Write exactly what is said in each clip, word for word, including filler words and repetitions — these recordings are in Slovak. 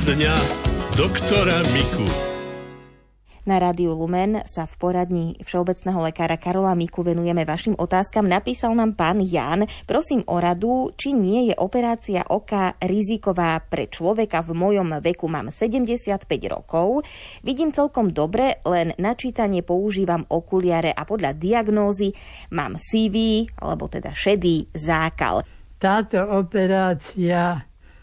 dňa doktora Miku. Na Rádiu Lumen sa v poradni všeobecného lekára Karola Miku venujeme vašim otázkam. Napísal nám pán Jan, prosím o radu, či nie je operácia oka riziková pre človeka v mojom veku. Mám sedemdesiatpäť rokov, vidím celkom dobre, len na čítanie používam okuliare a podľa diagnózy mám sivý, alebo teda šedý zákal. Táto operácia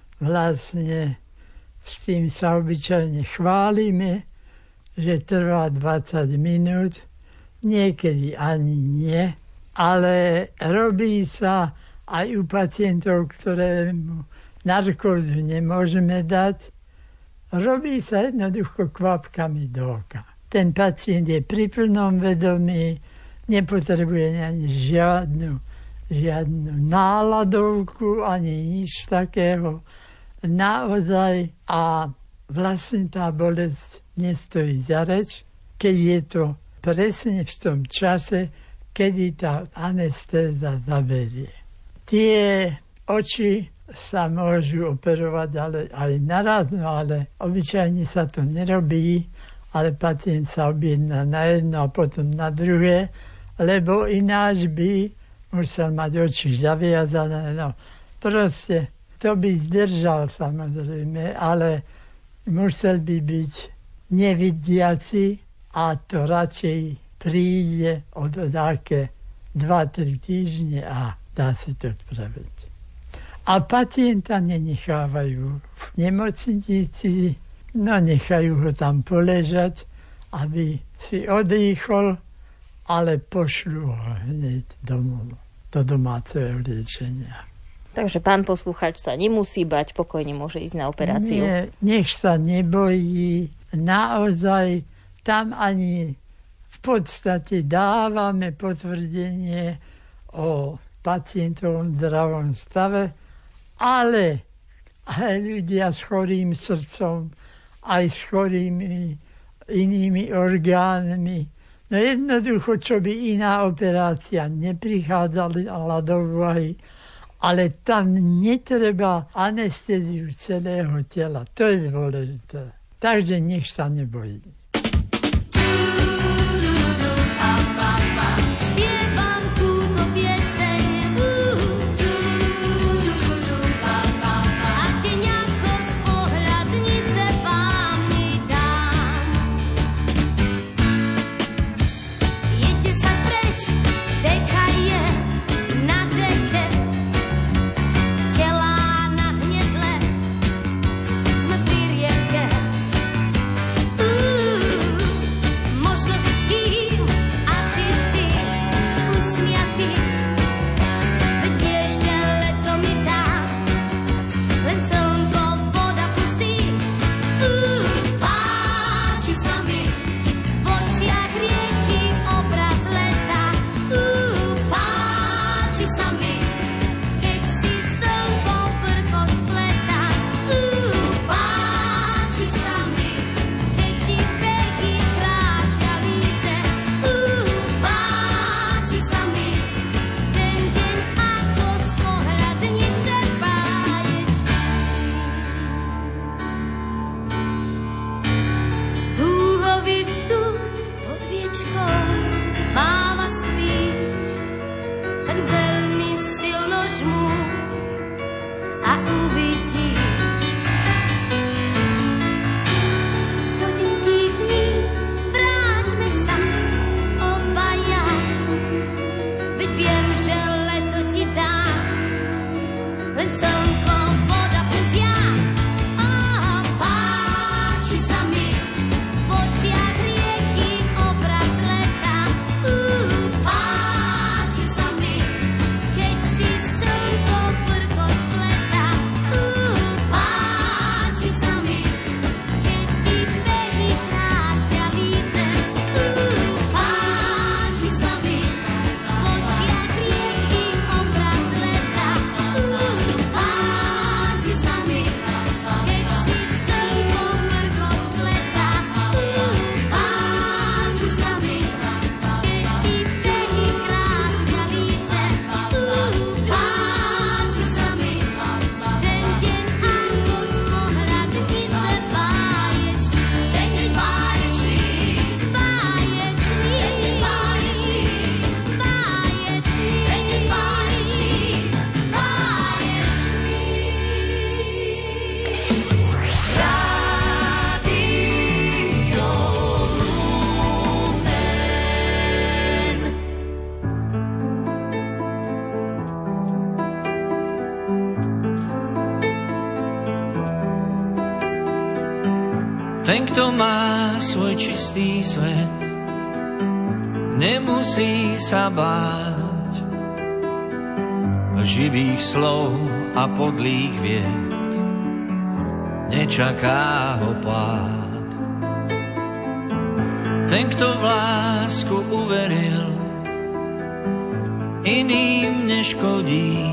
vlastne s tým sa obyčajne chválime, že trvá dvadsať minút, niekedy ani nie, ale robí sa aj u pacientov, ktorému narkózu nemôžeme dať. Robí sa jednoducho kvapkami do oka. Ten pacient je pri plnom vedomí, nepotrebuje ani žiadnu, žiadnu náladovku, ani nič takého. Naozaj a vlastne tá bolesť nestojí za reč, keď je to presne v tom čase, kedy tá anestéza zaberie. Tie oči sa môžu operovať ale aj naraz, no ale obyčajne sa to nerobí, ale pacient sa objedná na jedno a potom na druhé, lebo ináč by musel mať oči zaviazané. No proste to by zdržal samozrejme, ale musel by byť nevidiaci a to radšej príde od také dva tri týždne a dá si to spraviť. A pacienta nenechávajú v nemocnici, no nechajú ho tam poležať, aby si odýchol, ale pošlú ho hneď domov, do domáceho liečenia. Takže pán poslucháč sa nemusí bať, pokojne môže ísť na operáciu. Nie, nech sa nebojí. Naozaj tam ani v podstate dávame potvrdenie o pacientovom zdravom stave, ale aj ľudia s chorým srdcom, aj s chorými inými orgánmi. No jednoducho, čo by iná operácia neprichádzala do úvahy, ale tam netreba anestéziu celého tela. To je dôležité. Takže nech sa nebojí. Ah Ten, kto má svoj čistý svet, nemusí sa báť živých slov a podlých vied, nečaká ho pád. Ten, kto v lásku uveril, iným neškodí,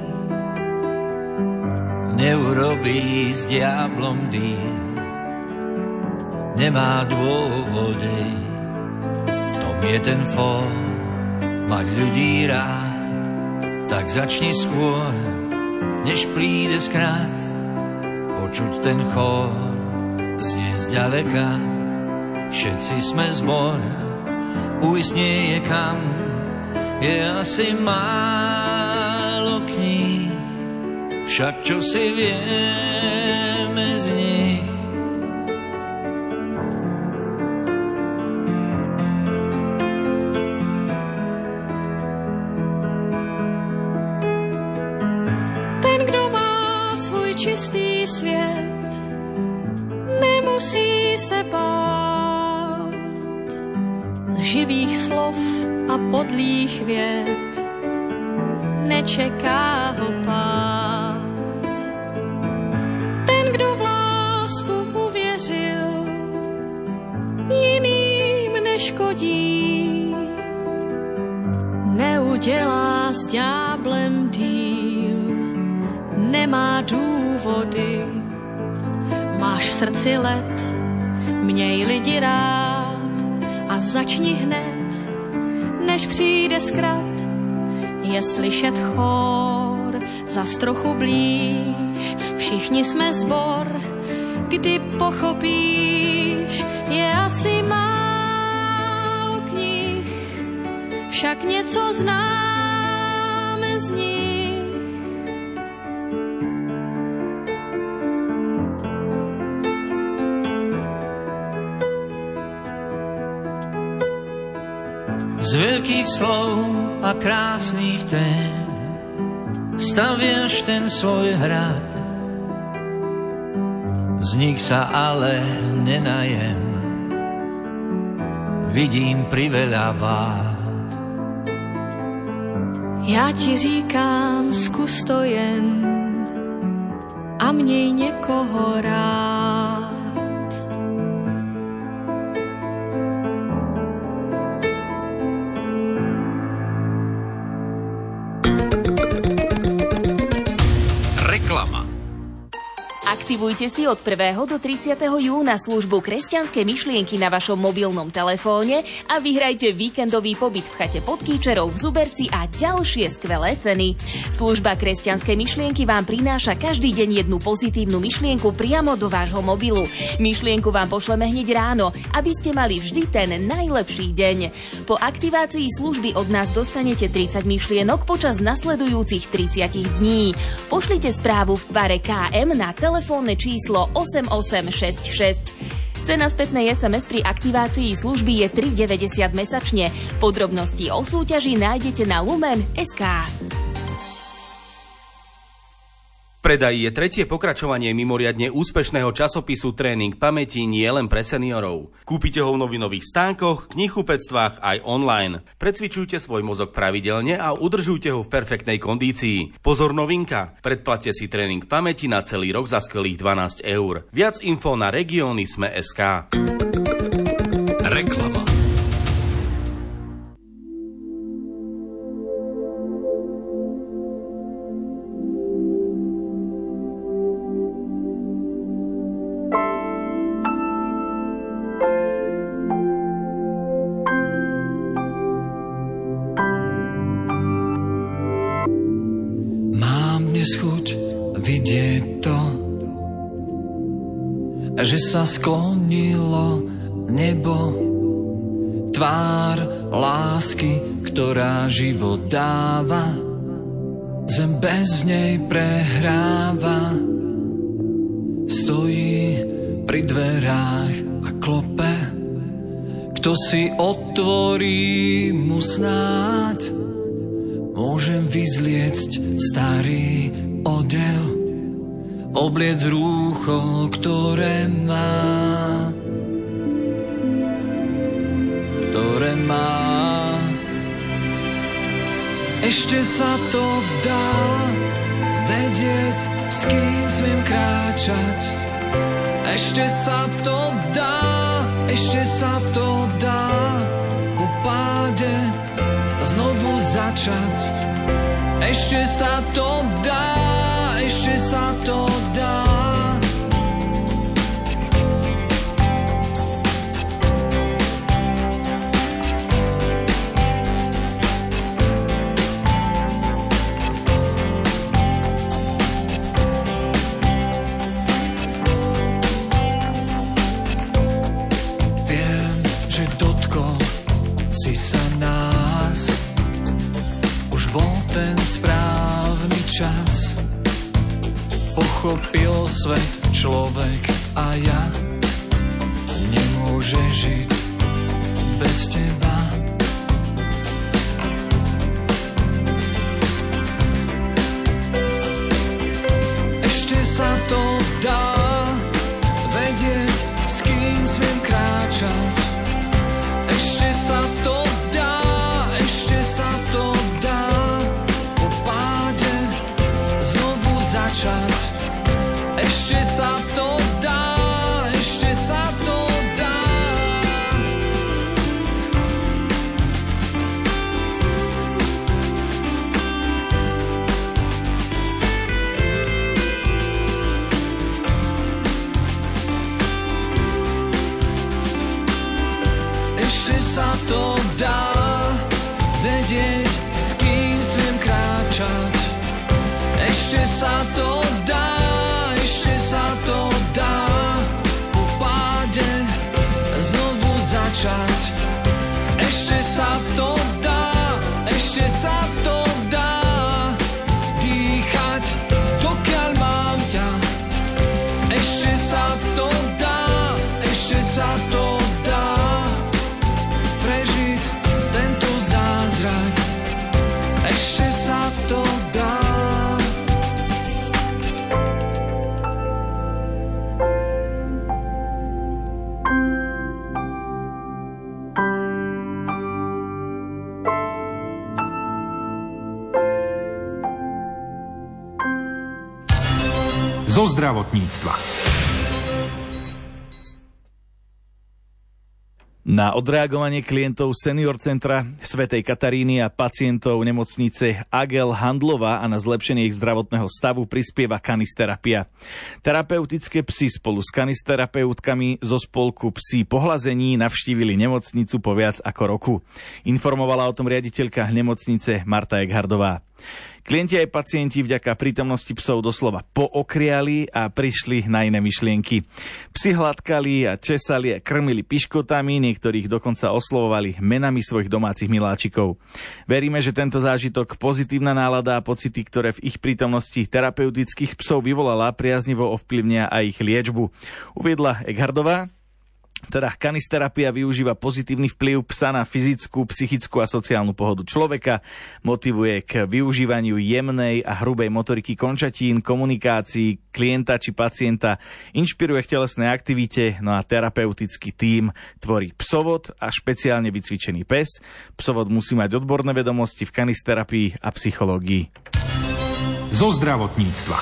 neurobí s diablom díl, nemá dôvody. V tom je ten fór, mať ľudí rád. Tak začni skôr, než príde skrát, počuť ten chór znie zďaleka. Všetci sme zbor, ujsť nie je kam, je asi málo kníh, však čo si vieme z nich. Čistý svět nemusí se bát živých slov a podlých vět, nečeká ho pád. Ten, kdo v lásku uvěřil, jiným neškodí, neudělá s ďáblem díl, nemá důvody. Máš v srdci led, měj lidi rád a začni hned, než přijde zkrat. Je slyšet chór, zas trochu blíž, všichni jsme zbor, kdy pochopíš, je asi málo knih, však něco známe z nich. Z veľkých slov a krásnych tém staviaš ten svoj hrad. Z nich sa ale nenajem, vidím priveľa vád. Já ti říkám, zkus to jen a měj někoho rád. Aktivujte si od prvého do tridsiateho júna službu Kresťanské myšlienky na vašom mobilnom telefóne a vyhrajte víkendový pobyt v chate Podkýčerov v Zuberci a ďalšie skvelé ceny. Služba Kresťanské myšlienky vám prináša každý deň jednu pozitívnu myšlienku priamo do vášho mobilu. Myšlienku vám pošleme hneď ráno, aby ste mali vždy ten najlepší deň. Po aktivácii služby od nás dostanete tridsať myšlienok počas nasledujúcich tridsať dní. Pošlite správu v tvare ká em na telefón číslo osem osem šesť šesť. Cena spätnej es em es pri aktivácii služby je tri deväťdesiat mesačne. Podrobnosti o súťaži nájdete na lumen bodka es ká. Predaj je tretie pokračovanie mimoriadne úspešného časopisu Tréning pamäti nie len pre seniorov. Kúpite ho v novinových stánkoch, knihkupectvách aj online. Precvičujte svoj mozog pravidelne a udržujte ho v perfektnej kondícii. Pozor, novinka! Predplatte si Tréning pamäti na celý rok za skvelých dvanásť eur. Viac info na regióny sme bodka es ká. Reklama. Chuť vidieť to, že sa sklonilo nebo, tvár lásky, ktorá život dáva, zem bez nej prehráva, stojí pri dverách a klope, kto si otvorí, mu snáď môžem vyzliecť starý odev, obliec rúcho, ktoré má, ktoré má. Ešte sa to dá vedieť, s kým smiem kráčať. Ešte sa to dá, ešte sa to dá po páde znovu začať. Ešte sa to dá, ešte sa to dá. Čas pochopil svet človek a ja nemôže žiť bez teba. Ešte sa to dá vedieť, s kým smiem kráčať. Ešte sa to dá, ešte sa to dá začať. Ešte sa to dá, ešte sa to dá. Ešte sa to dá vedieť, s kým smiem kráčať. Ešte sa to dá, ešte sa to dá po páde znovu začať. Ešte sa to dá, ešte sa to dá dýchať, dokiaľ mám ťa. Ešte sa to dá, ešte sa to dá prežiť tento zázrak. Ešte sa to dá. Zo zdravotníctva. Na odreagovanie klientov Senior centra Svätej Kataríny a pacientov nemocnice Agel Handlova a na zlepšenie ich zdravotného stavu prispieva Kanisterapia. Terapeutické psy spolu s kanisterapeutkami zo spolku Psí pohlazení navštívili nemocnicu po viac ako roku. Informovala o tom riaditeľka nemocnice Marta Eghardová. Klienti aj pacienti vďaka prítomnosti psov doslova pookriali a prišli na iné myšlienky. Psi hladkali a česali a krmili piškotami, niektorých dokonca oslovovali menami svojich domácich miláčikov. Veríme, že tento zážitok, pozitívna nálada a pocity, ktoré v ich prítomnosti terapeutických psov vyvolala, priaznivo ovplyvnia aj ich liečbu. Uviedla Eghardová. Teda kanisterapia využíva pozitívny vplyv psa na fyzickú, psychickú a sociálnu pohodu človeka, motivuje k využívaniu jemnej a hrubej motoriky končatín, komunikácií klienta či pacienta, inšpiruje k telesnej aktivite, no a terapeutický tím tvorí psovod a špeciálne vycvičený pes. Psovod musí mať odborné vedomosti v kanisterapii a psychológii. Zo zdravotníctva.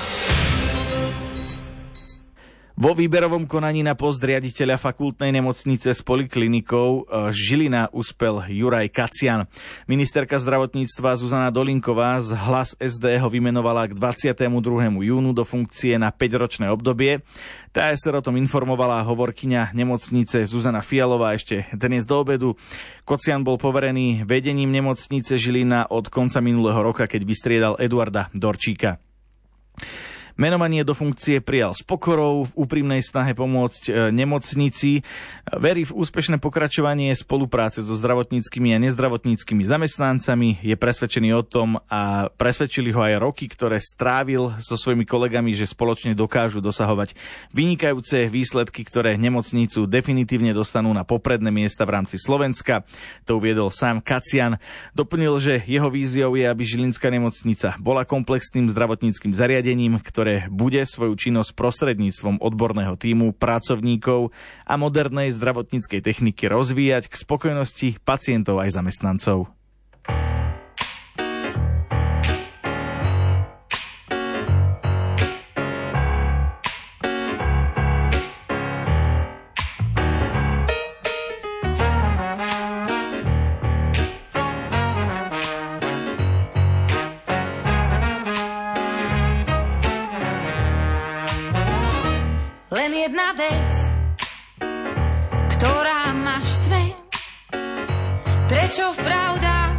Vo výberovom konaní na post riaditeľa fakultnej nemocnice s poliklinikou Žilina uspel Juraj Kacian. Ministerka zdravotníctva Zuzana Dolinková z Hlas es dé ho vymenovala k dvadsiatemu druhému júnu do funkcie na päťročné obdobie. té es er o tom informovala hovorkyňa nemocnice Zuzana Fialová ešte dnes do obedu. Kocian bol poverený vedením nemocnice Žilina od konca minulého roka, keď vystriedal Eduarda Dorčíka. Menovanie do funkcie prijal s pokorou v úprimnej snahe pomôcť nemocnici. Verí v úspešné pokračovanie spolupráce so zdravotníckymi a nezdravotníckymi zamestnancami. Je presvedčený o tom a presvedčili ho aj roky, ktoré strávil so svojimi kolegami, že spoločne dokážu dosahovať vynikajúce výsledky, ktoré nemocnicu definitívne dostanú na popredné miesta v rámci Slovenska. To uviedol sám Kacian. Doplnil, že jeho víziou je, aby žilinská nemocnica bola komplexným zdravotníckym zariadením, ktoré ktoré bude svoju činnosť prostredníctvom odborného tímu pracovníkov a modernej zdravotníckej techniky rozvíjať k spokojnosti pacientov aj zamestnancov. Jedna vec, ktorá ma štve, prečo v pravdách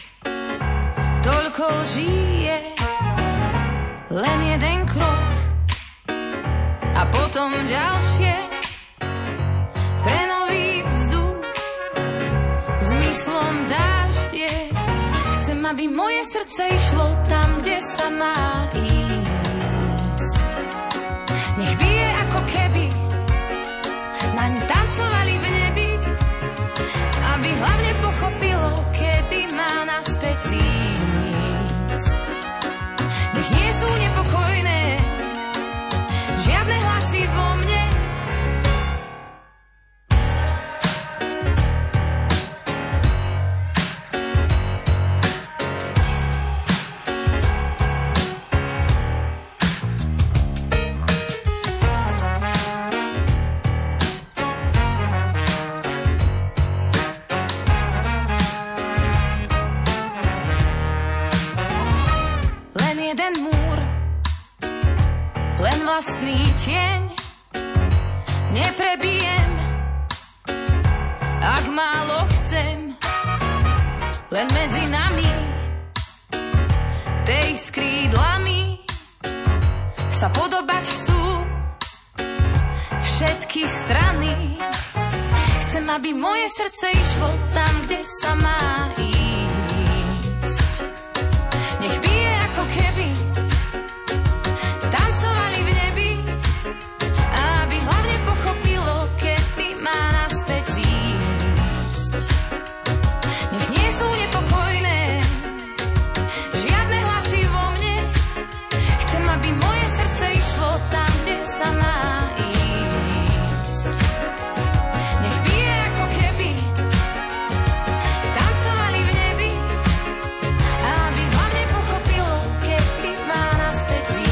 toľko žije. Len jeden krok a potom ďalšie, pre nový vzduch zmyslom dáždie. Chcem, aby moje srdce išlo tam, kde sa má ísť. Nech bije ako keby naň tancovali v nebi, aby hlavne pochopilo, kedy má naspäť ísť. Nech nie sú nepokojné žiadne hlasy vo mne. Vlastný tieň neprebijem, ak málo chcem, len medzi nami tej s krídlami sa podobať chcú všetky strany. Chcem, aby moje srdce išlo tam, kde sa má ísť. Nech bije ako keby tancovali v nebi, aby hlavne pochopilo, kedy má naspäť ísť. Nech nie sú nepokojné žiadne hlasy vo mne. Chcem, aby moje srdce išlo tam, kde sa má ísť. Nech bije ako keby tancovali v nebi, aby hlavne pochopilo, kedy má naspäť ísť.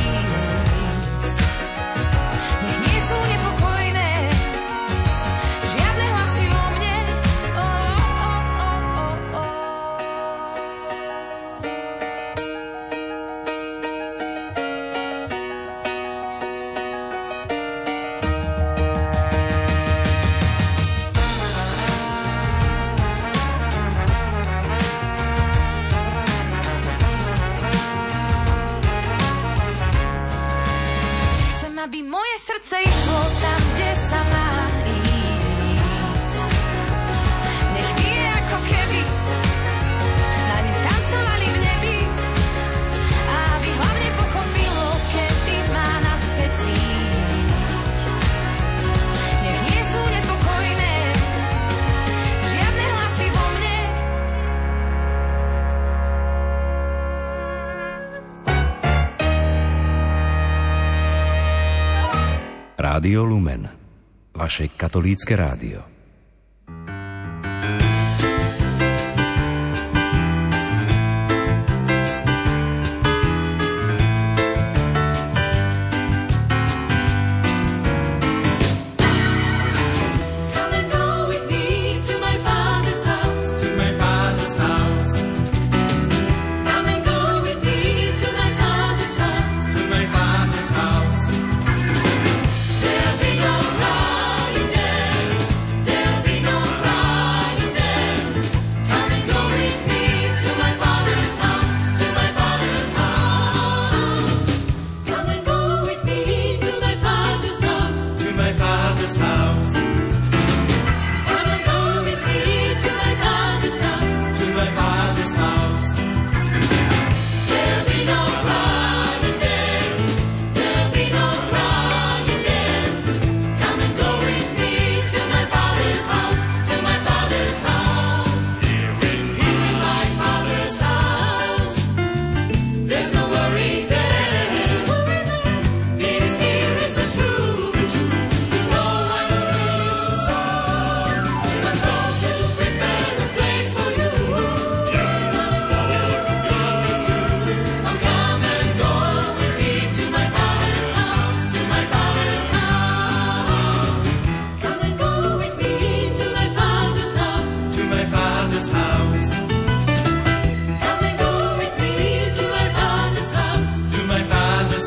Aby moje srdce išlo tam, kde sa má ísť. Nech bije ako keby naň tancovali v nebi, aby hlavne pochopilo, kedy má naspäť ísť. Nech nie sú nepokojné žiadne hlasy vo mne. Rádio Lumen, vaše katolícke rádio. There'll be no crying there.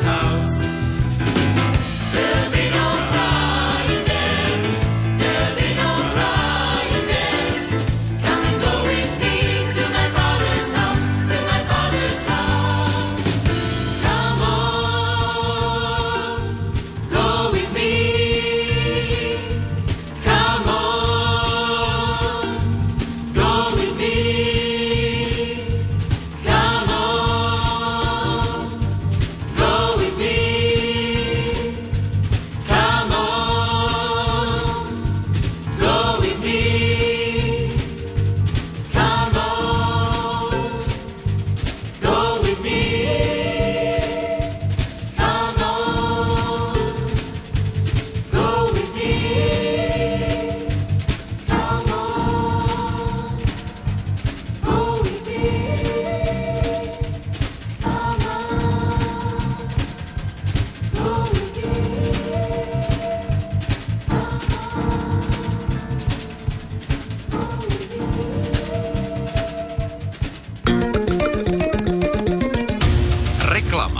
house. There'll be no crying there. There'll be no crying there. Come and go with me to my Father's house, to my Father's house. Come on, go with me. Come on, go with me. Come on, go with me. Come on, go with me. Come on, go with me. Come on, go with me. Come on, go with me. Come on, go with me. Reklama.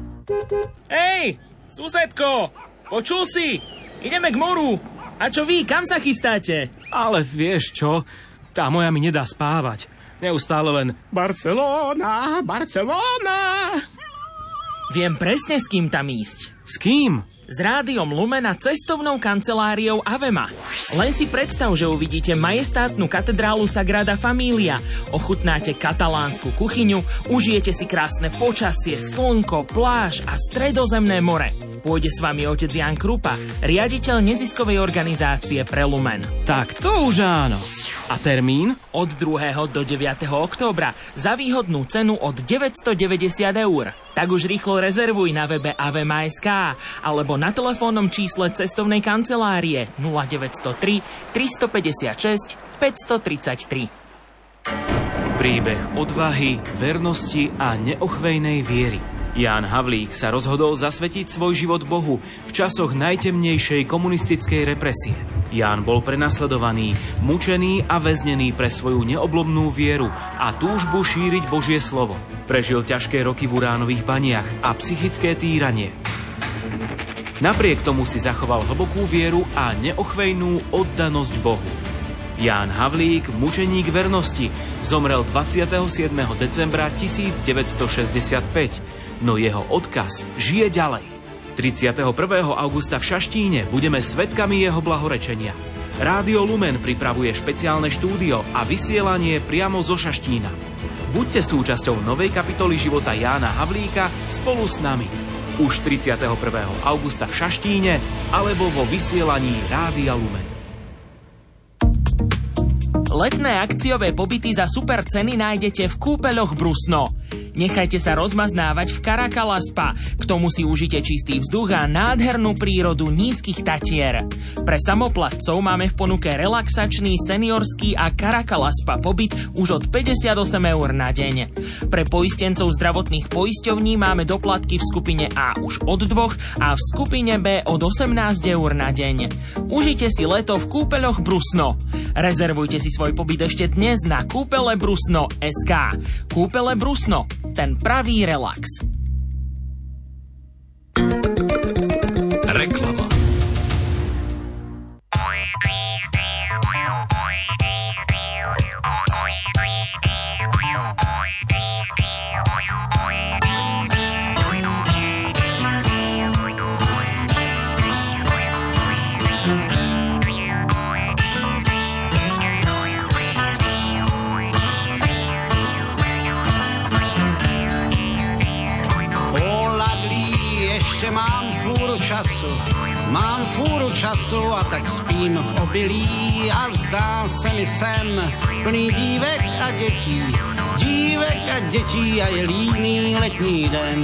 Hej, susedko, počul si? Ideme k moru. A čo vy, kam sa chystáte? Ale vieš čo? Tá moja mi nedá spávať. Neustále len Barcelona, Barcelona. Viem presne, s kým tam ísť. S kým? S rádiom Lumen a cestovnou kanceláriou Avema. Len si predstav, že uvidíte majestátnu katedrálu Sagrada Familia, ochutnáte katalánsku kuchyňu, užijete si krásne počasie, slnko, pláž a stredozemné more. Pôjde s vami otec Jan Krupa, riaditeľ neziskovej organizácie pre Lumen. Tak to už áno. A termín? Od druhého do deviateho októbra za výhodnú cenu od deväťstodeväťdesiat eur. Tak už rýchlo rezervuj na webe avema bodka es ká alebo na telefónnom čísle cestovnej kancelárie nula deväť nula tri, tristopäťdesiatšesť, päťstotridsaťtri. Príbeh odvahy, vernosti a neochvejnej viery. Ján Havlík sa rozhodol zasvetiť svoj život Bohu v časoch najtemnejšej komunistickej represie. Ján bol prenasledovaný, mučený a väznený pre svoju neoblomnú vieru a túžbu šíriť Božie slovo. Prežil ťažké roky v uránových baniach a psychické týranie. Napriek tomu si zachoval hlbokú vieru a neochvejnú oddanosť Bohu. Ján Havlík, mučeník vernosti, zomrel dvadsiateho siedmeho decembra tisícdeväťstošesťdesiatpäť, no jeho odkaz žije ďalej. tridsiateho prvého augusta v Šaštíne budeme svedkami jeho blahorečenia. Rádio Lumen pripravuje špeciálne štúdio a vysielanie priamo zo Šaštína. Buďte súčasťou novej kapitoly života Jána Havlíka spolu s nami. Už tridsiateho prvého augusta v Šaštíne alebo vo vysielaní Rádia Lumen. Letné akciové pobyty za super ceny nájdete v Kúpeľoch Brusno. Nechajte sa rozmaznávať v Caracalla Spa. K tomu si užite čistý vzduch a nádhernú prírodu nízkych Tatier. Pre samoplatcov máme v ponuke relaxačný, seniorský a Caracalla Spa pobyt už od päťdesiatosem eur na deň. Pre poistencov zdravotných poisťovní máme doplatky v skupine A už od dvoch a v skupine B od osemnásť eur na deň. Užite si leto v Kúpeľoch Brusno. Rezervujte si svoj pobyt ešte dnes na kúpele brusno bodka es ká. Kúpele Brusno, ten pravý relax. Reklama. Času. Mám fůru času a tak spím v obilí a zdá se mi sen plný dívek a dětí, dívek a dětí a je líný letní den.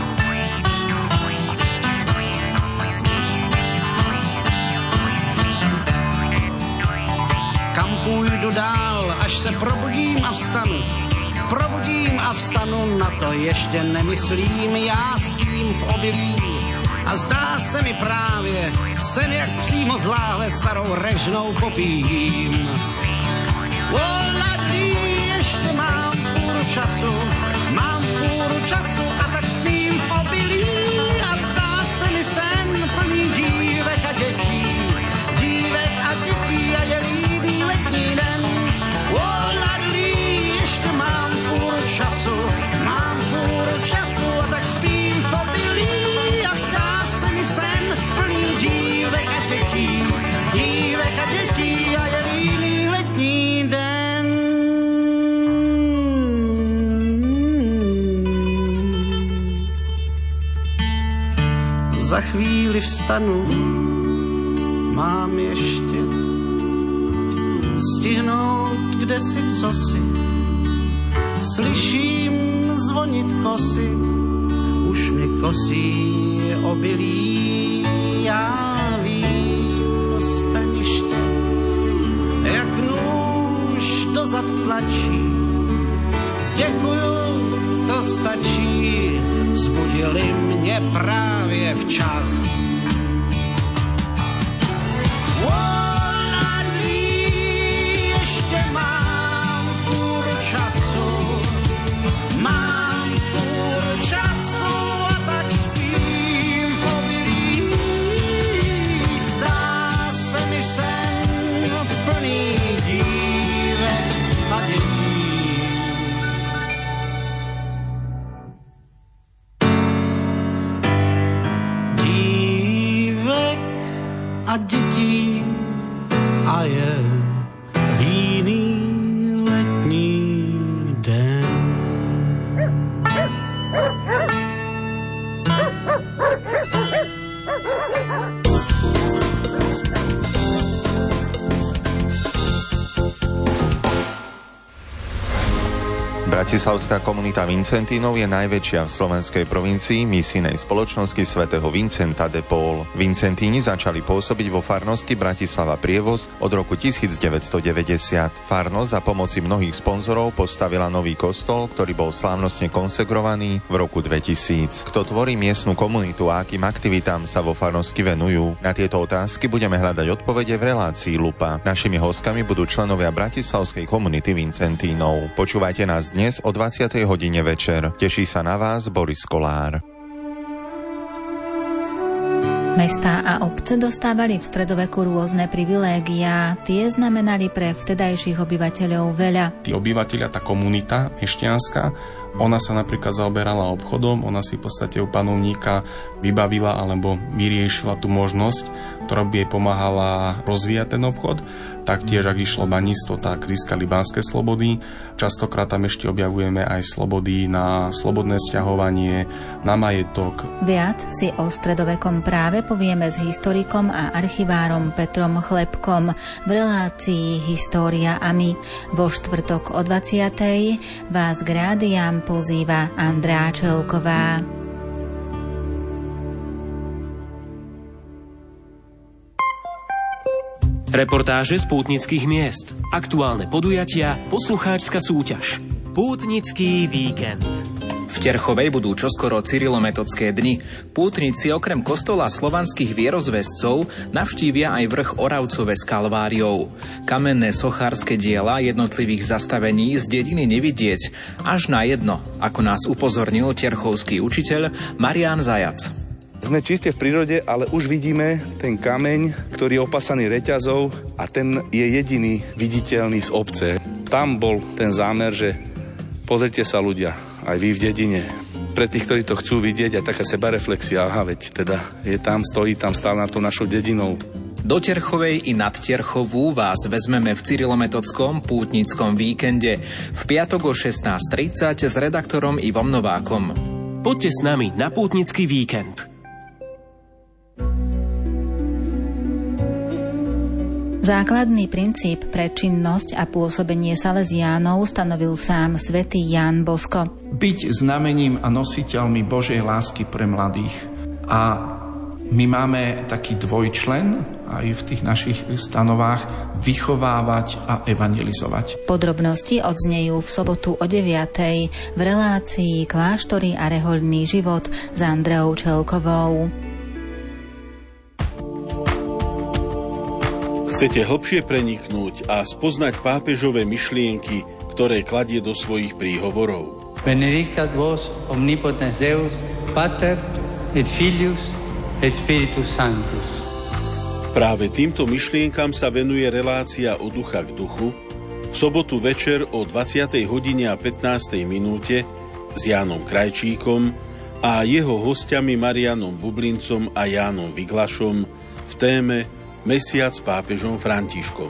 Kam půjdu dál, až se probudím a vstanu, probudím a vstanu, na to ještě nemyslím, já spím v obilí. A zdá se mi právě sen, jak přímo z láhve starou režnou popím. Voladí, ještě mám půl času, mám půl času a tak spím v obilí. za chvíli vstanu, mám ještě stihnout kdesi cosi. Slyším zvonit kosy, už mě kosí obilí, já vím strniště, jak nůž dozad tlačí. Děkuju, to stačí, zbudili mě právě včas. A dětí a je jiný letní den. Bratislavská komunita Vincentínov je najväčšia v slovenskej provincii misijnej spoločnosti svätého Vincenta de Paul. Vincentíni začali pôsobiť vo farnosti Bratislava Prievoz od roku devätnásťstodeväťdesiat. Farnosť za pomoci mnohých sponzorov postavila nový kostol, ktorý bol slávnostne konsegrovaný v roku dvetisíc. Kto tvorí miestnu komunitu a akým aktivitám sa vo farnosti venujú? Na tieto otázky budeme hľadať odpovede v relácii Lupa. Našimi hostkami budú členovia Bratislavskej komunity Vincentínov. Počúvajte nás dnes o dvadsiatej hodine večer. Teší sa na vás Boris Kolár. Mestá a obce dostávali v stredoveku rôzne privilégiá. Tie znamenali pre vtedajších obyvateľov veľa. Tí obyvateľia, tá komunita mešťanská, ona sa napríklad zaoberala obchodom, ona si v podstate u panovníka vybavila alebo vyriešila tú možnosť, ktorá by jej pomáhala rozvíjať ten obchod. Taktiež, ak išlo baníctvo, tak získali banské slobody. Častokrát tam ešte objavujeme aj slobody na slobodné sťahovanie, na majetok. Viac si o stredovekom práve povieme s historikom a archivárom Petrom Chlebkom v relácii História a my. Vo štvrtok o dvadsiatej vás k rádiám pozýva Andrá Čelková. Reportáže z pútnických miest, aktuálne podujatia, poslucháčska súťaž. Pútnický víkend. V Terchovej budú čoskoro cyrilometodské dni. Pútnici okrem kostola slovanských vierozvescov navštívia aj vrch Oravcove s Kalváriou. Kamenné sochárske diela jednotlivých zastavení z dediny nevidieť, až na jedno, ako nás upozornil terchovský učiteľ Marián Zajac. Sme čiste v prírode, ale už vidíme ten kameň, ktorý je opasaný reťazou a ten je jediný viditeľný z obce. Tam bol ten zámer, že pozrite sa ľudia, aj vy v dedine. Pre tých, ktorí to chcú vidieť, aj taká sebareflexia, aha, veď teda je tam, stojí tam stále na to našou dedinou. Do Terchovej i nad Terchovú vás vezmeme v cyrilometodskom pútnickom víkende. V piatok o šestnásť tridsať s redaktorom Ivom Novákom. Poďte s nami na pútnický víkend. Základný princíp pre činnosť a pôsobenie Salesiánov stanovil sám svätý Ján Bosko. Byť znamením a nositeľmi Božej lásky pre mladých. A my máme taký dvojčlen aj v tých našich stanovách vychovávať a evangelizovať. Podrobnosti odznejú v sobotu o deviatej v relácii Kláštory a rehoľný život s Andreou Čelkovou. Chcete hlbšie preniknúť a spoznať pápežové myšlienky, ktoré kladie do svojich príhovorov? Benedicat vos omnipotens Deus, Pater et Filius et Spiritus Sanctus. Práve týmto myšlienkam sa venuje relácia Od ducha k duchu v sobotu večer o dvadsiatej hodine a pätnástej minúte s Jánom Krajčíkom a jeho hostiami Marianom Bublincom a Jánom Viglašom v téme Mesiac s pápežom Františkom.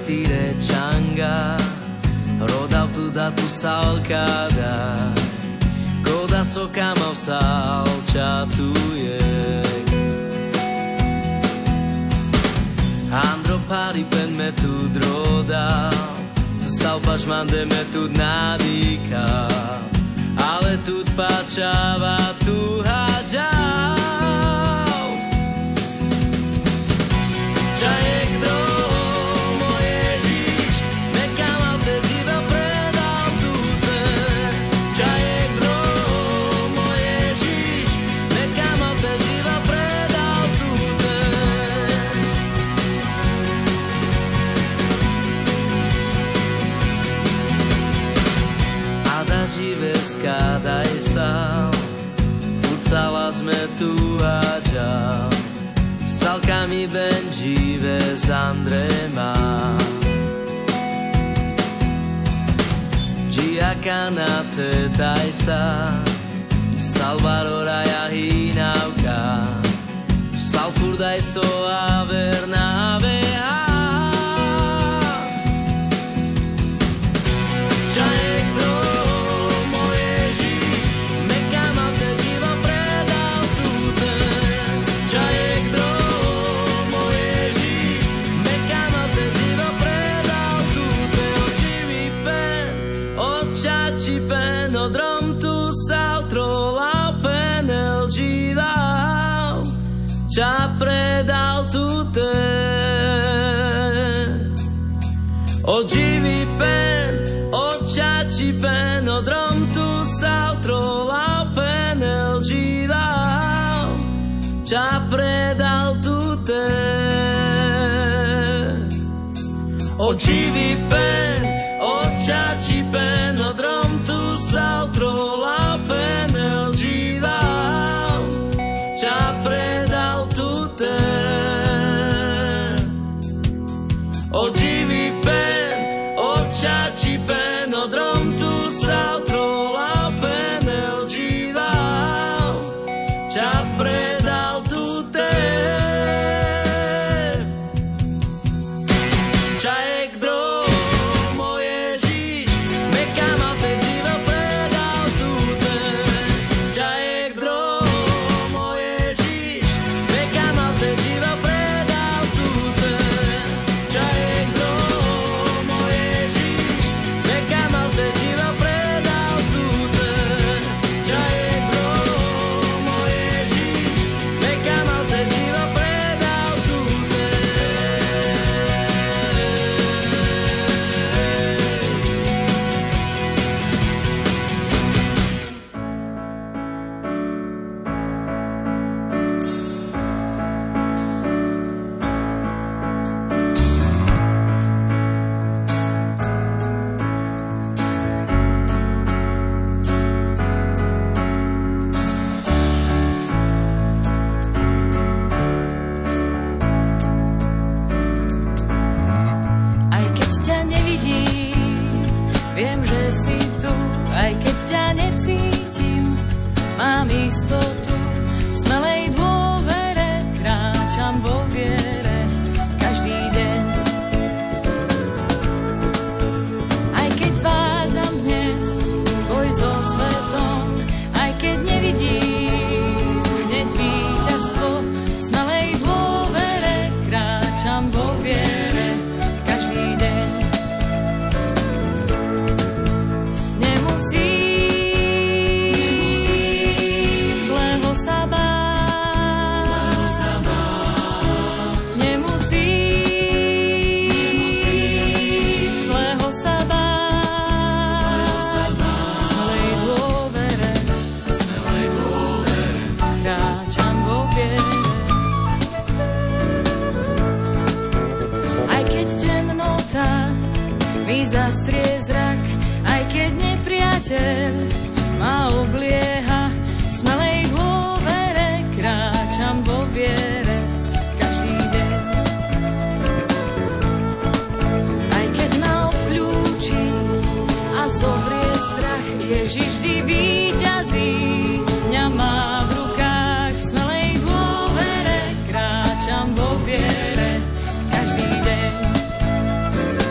stile Changa, rodautu datu salkada, goda sokama v salčatuje. Andro pari pen me tu droda, tu salpaš mande me tu nadika, ale tu pačava tu hađao. Čajek do moje žič, neka mal te živa predal tute. Čajek do moje žič, neka mal te živa predal tute. A da žive skadaj sal, fucala sme tu hađao. Salkami benžive z Andrema, Giacana te daj sa, Salvadora ja hinavka, Salfurdaj so averna veha. Čajek do moje žič, neka mal te živa predal tute. Čajek do penodrom tu saltro la penel živao, ča predal tu te. Odživi pen, odčači penodrom tu saltro la penel živao, ča predal tu te. Odživi pen, odčači penodrom tu saltro la penel živao, ča predal tu te. Odživi pen, odčači penodrom tu saltro la penel živao, ča predal tu te. Čajek dro moje žič, neka mal te živa predal tute. Čajek dro moje žič, neka mal te živa predal tute. Čajek dro moje žič, neka mal te živa predal tute. Čajek dro moje žič, neka mal te živa predal tute. Aj keď ťa nevidím, viem, že si tu. Aj keď ťa necítim, mám istotu. V smelej dôvere kráčam vo viere každý deň. Aj keď zvádzam dnes boj so svetom, aj keď nevidím hneď víťazstvo, v smelej dôvere kráčam vo viere každý deň. Nemusím zlého sa báť, nemusím zlého sa báť, v smelej dôvere kráčam vo viere. Aj keď temnota mi zastrie zrak, aj keď nepriateľ ma oblieha, v smelej dôvere kráčam vo viere každý deň. Aj keď ma obklúči a zovrie strach, Ježiš vždy víťazí, mňa má v rukách, v smelej dôvere kráčam vo viere každý deň.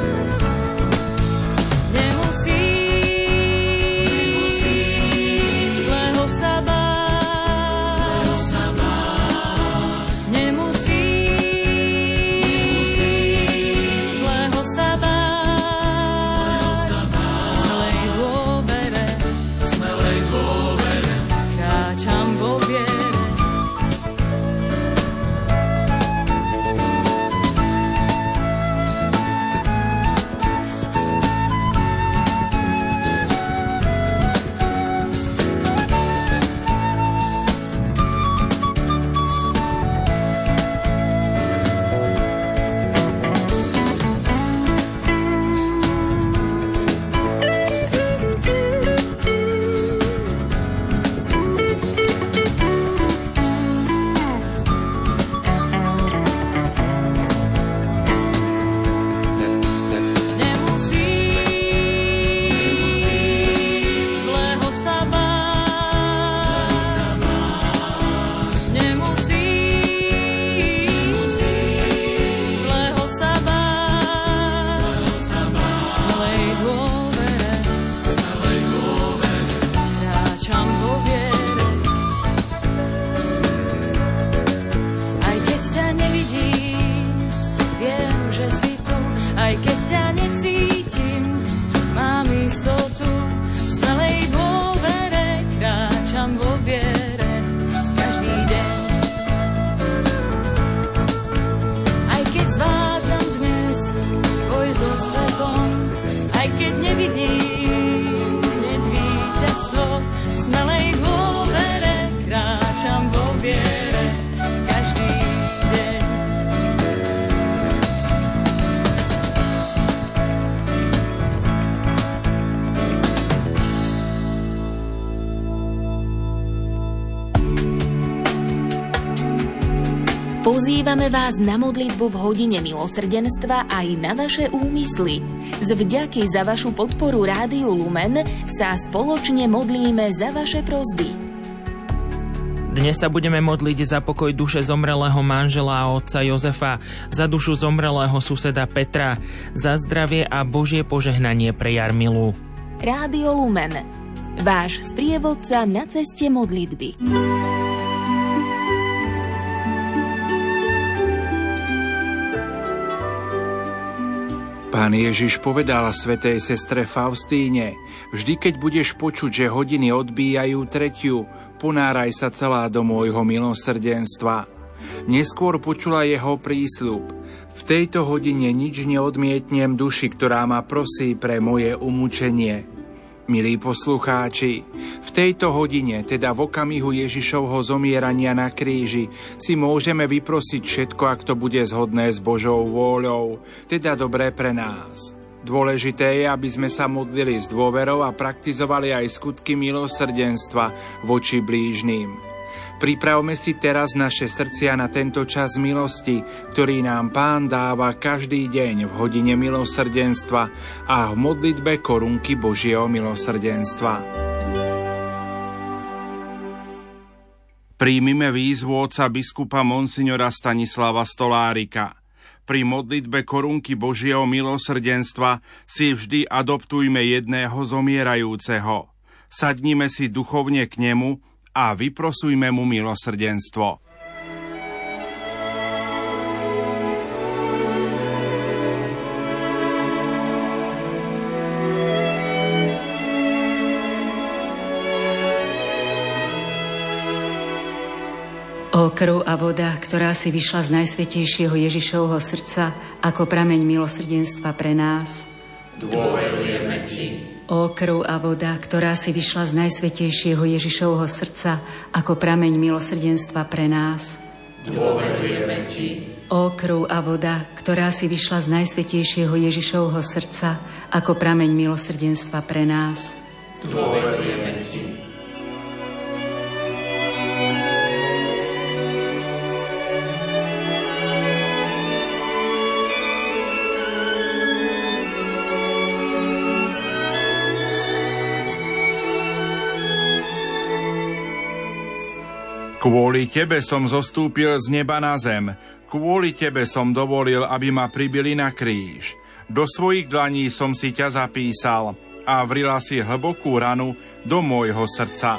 nevidím hneď víťazstvo, v smelej dôvere kráčam vo viere každý deň. Pozývame vás na modlitbu v hodine milosrdenstva aj na vaše úmysly. Z vďaky za vašu podporu Rádiu Lumen sa spoločne modlíme za vaše prosby. Dnes sa budeme modliť za pokoj duše zomrelého manžela a otca Jozefa, za dušu zomrelého suseda Petra, za zdravie a Božie požehnanie pre Jarmilu. Rádio Lumen, váš sprievodca na ceste modlitby. Pán Ježiš povedal svätej sestre Faustíne: vždy, keď budeš počuť, že hodiny odbíjajú tretiu, ponáraj sa celá do môjho milosrdenstva. Neskôr počula jeho prísľub: v tejto hodine nič neodmietnem duši, ktorá ma prosí pre moje umúčenie. Milí poslucháči, v tejto hodine, teda v okamihu Ježišovho zomierania na kríži, si môžeme vyprosiť všetko, ak to bude zhodné s Božou vôľou, teda dobré pre nás. Dôležité je, aby sme sa modlili s dôverou a praktizovali aj skutky milosrdenstva voči blížnym. Pripravme si teraz naše srdcia na tento čas milosti, ktorý nám Pán dáva každý deň v hodine milosrdenstva a v modlitbe korunky Božieho milosrdenstva. Príjmime výzvu otca biskupa monsignora Stanislava Stolárika. Pri modlitbe korunky Božieho milosrdenstva si vždy adoptujme jedného zomierajúceho. Sadnime si duchovne k nemu a vyprosujme mu milosrdenstvo. O krv a voda, ktorá si vyšla z najsvätejšieho Ježišovho srdca ako prameň milosrdenstva pre nás, dôverujeme Ti. O krv a voda, ktorá si vyšla z najsvätejšieho Ježišovho srdca ako prameň milosrdenstva pre nás, dôverujeme Ti. O krv a voda, ktorá si vyšla z najsvätejšieho Ježišovho srdca ako prameň milosrdenstva pre nás, dôverujeme Ti. Kvôli Tebe som zostúpil z neba na zem, kvôli Tebe som dovolil, aby ma pribili na kríž. Do svojich dlaní som si ťa zapísal a vrila si hlbokú ranu do môjho srdca.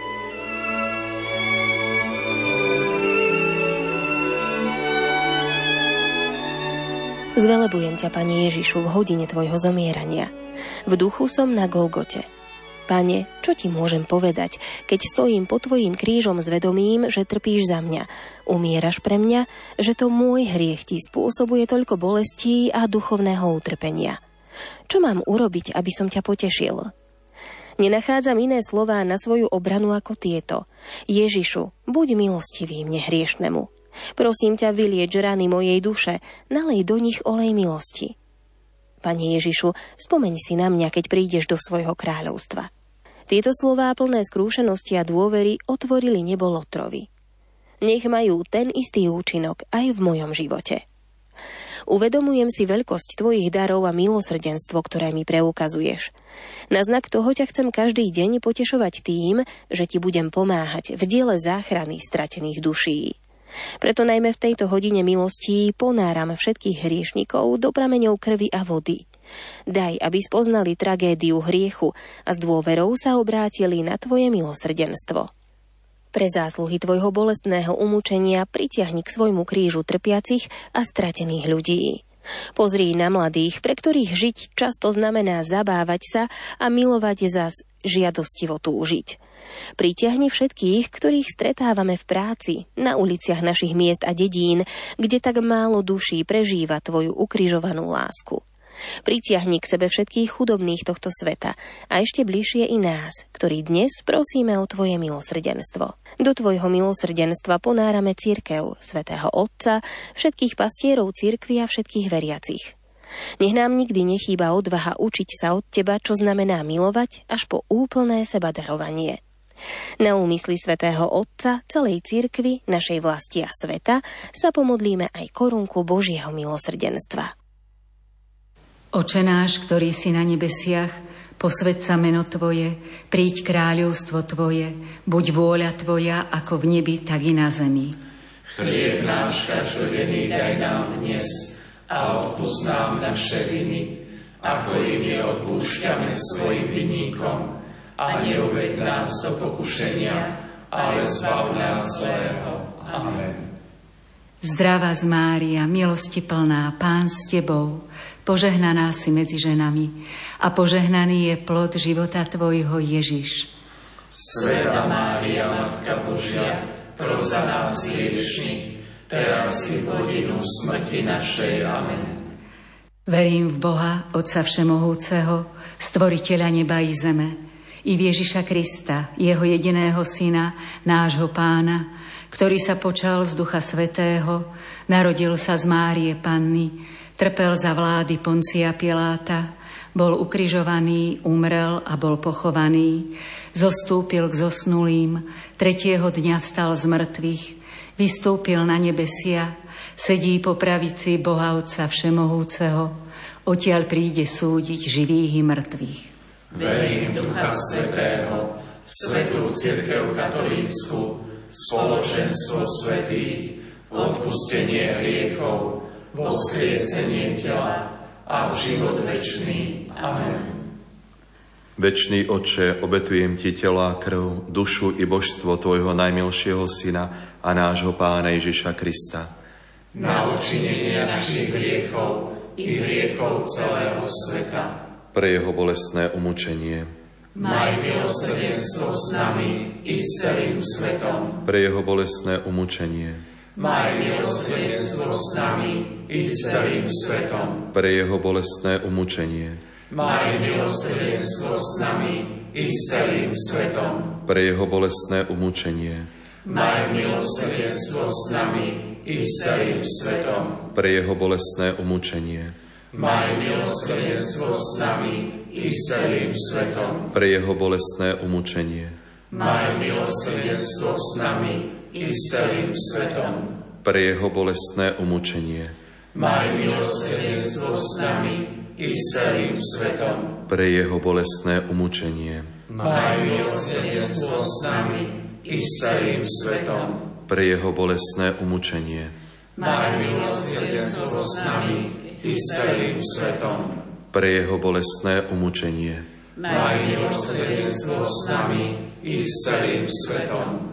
Zvelebujem ťa, Pane Ježišu, v hodine Tvojho zomierania. V duchu som na Golgote. Pane, čo Ti môžem povedať, keď stojím pod Tvojím krížom s vedomím, že trpíš za mňa, umieraš pre mňa, že to môj hriech Ti spôsobuje toľko bolestí a duchovného utrpenia. Čo mám urobiť, aby som ťa potešil? Nenachádzam iné slová na svoju obranu ako tieto. Ježišu, buď milostivý mne hriešnemu. Prosím ťa, vylieč rany mojej duše, nalej do nich olej milosti. Pane Ježišu, spomeň si na mňa, keď prídeš do svojho kráľovstva. Tieto slová plné skrúšenosti a dôvery otvorili nebo Lotrovi. Nech majú ten istý účinok aj v mojom živote. Uvedomujem si veľkosť Tvojich darov a milosrdenstvo, ktoré mi preukazuješ. Na znak toho ťa chcem každý deň potešovať tým, že Ti budem pomáhať v diele záchrany stratených duší. Preto najmä v tejto hodine milostí ponáram všetkých hriešnikov do prameňov krvi a vody. Daj, aby spoznali tragédiu hriechu a s dôverou sa obrátili na Tvoje milosrdenstvo. Pre zásluhy Tvojho bolestného umúčenia pritiahni k svojmu krížu trpiacich a stratených ľudí. Pozri na mladých, pre ktorých žiť často znamená zabávať sa a milovať zas žiadostivo túžiť. Pritiahni všetkých, ktorých stretávame v práci, na uliciach našich miest a dedín, kde tak málo duší prežíva Tvoju ukrižovanú lásku. Pritiahni k sebe všetkých chudobných tohto sveta a ešte bližšie i nás, ktorí dnes prosíme o Tvoje milosrdenstvo. Do Tvojho milosrdenstva ponárame cirkev, svätého Otca, všetkých pastierov cirkvi a všetkých veriacich. Nech nám nikdy nechýba odvaha učiť sa od Teba, čo znamená milovať, až po úplné sebadarovanie. Na úmysly svätého Otca, celej cirkvi, našej vlasti a sveta sa pomodlíme aj korunku Božieho milosrdenstva. Oče náš, ktorý si na nebesiach, posväť sa meno Tvoje, príď kráľovstvo Tvoje, buď vôľa Tvoja ako v nebi, tak i na zemi. Chlieb náš každodenný daj nám dnes a odpusť nám naše viny, ako i my odpúšťame svojim vinníkom. A neuveď nás do pokušenia, ale zbav nás zlého. Amen. Zdravá z Mária, milosti plná, Pán s Tebou, požehnaná si medzi ženami a požehnaný je plod života Tvojho, Ježiš. Svätá Mária, Matka Božia, pros za nás hriešnych, teraz i v hodinu smrti našej. Amen. Verím v Boha, Otca Všemohúceho, Stvoriteľa neba i zeme, i v Ježiša Krista, Jeho jediného Syna, nášho Pána, ktorý sa počal z Ducha Svätého, narodil sa z Márie Panny, trpel za vlády Poncia Piláta, bol ukrižovaný, umrel a bol pochovaný, zostúpil k zosnulým, tretieho dňa vstal z mŕtvych, vystúpil na nebesia, sedí po pravici Boha Otca Všemohúceho, odtiaľ príde súdiť živých i mŕtvych. Verím v Ducha Svätého, v Svätú Cirkev katolícku, spoločenstvo svätých, odpustenie hriechov, voskriesenie tela a život večný. Amen. Večný Otče, obetujem Ti telo a krv, dušu i božstvo Tvojho najmilšieho Syna a nášho Pána Ježiša Krista. Na odčinenie našich hriechov i hriechov celého sveta. Pre jeho bolestné umučenie. Maj milosrdenstvo s nami i s celým svetom. Pre jeho bolestné umučenie. Maj milosrdenstvo s nami i s celým svetom. Pre jeho bolestné umučenie. Maj milosrdenstvo s nami i s celým svetom. Pre jeho bolestné umučenie. Maj milosrdenstvo s nami i s celým svetom. Pre jeho bolestné umučenie. Maj milosrdenstvo s nami i s celým svetom. Pre jeho bolestné umučenie. Maj milosrdenstvo s nami i s celým svetom. Pre jeho bolestné umučenie. Maj milosrdenstvo s nami i s celým svetom. Pre jeho bolestné umučenie. Maj milosrdenstvo s nami i s celým svetom. Pre jeho bolestné umučenie. Maj milosrdenstvo s nami i s celým svetom. Pre jeho bolestné umučenie. Maj milosrdenstvo s nami i s celým svetom.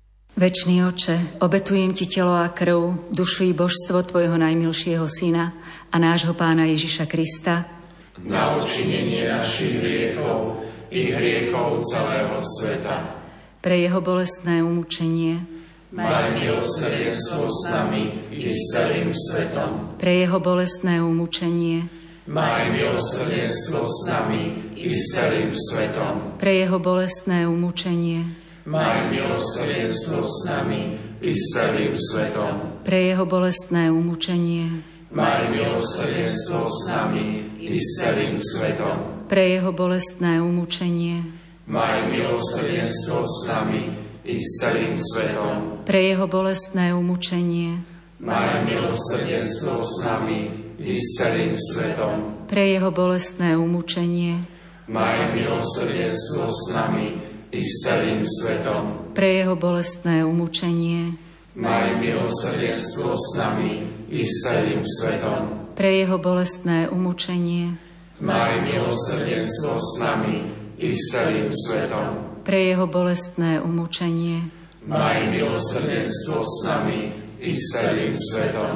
Večný Oče, obetujem Ti telo a krv, dušu i božstvo Tvojho najmilšieho Syna a nášho Pána Ježiša Krista, na odčinenie našich hriechov i hriechov celého sveta. Pre jeho bolestné umučenie. Maj milosrdenstvo s nami i s celým svetom. Pre jeho bolestné umučenie. Maj milosrdenstvo s nami i s celým svetom. Pre jeho bolestné umučenie. Maj milosrdenstvo s nami i s celým svetom. Pre jeho bolestné umučenie. Maj milosrdenstvo s nami i s celým svetom. Pre jeho bolestné umučenie. Maj milosrdenstvo s nami i s celým svetom. Pre jeho bolestné umučenie. Maj milosrdenstvo s nami i s celým svetom. Pre jeho bolestné umučenie. Maj milosrdenstvo s nami i s celým svetom. Pre jeho bolestné umučenie. Maj milosrdenstvo s nami i s celým svetom. Pre jeho bolestné umučenie. Maj milosrdenstvo s nami i s celým svetom. Pre jeho bolestné umučenie. Maj milosrdenstvo s nami i s celým svetom.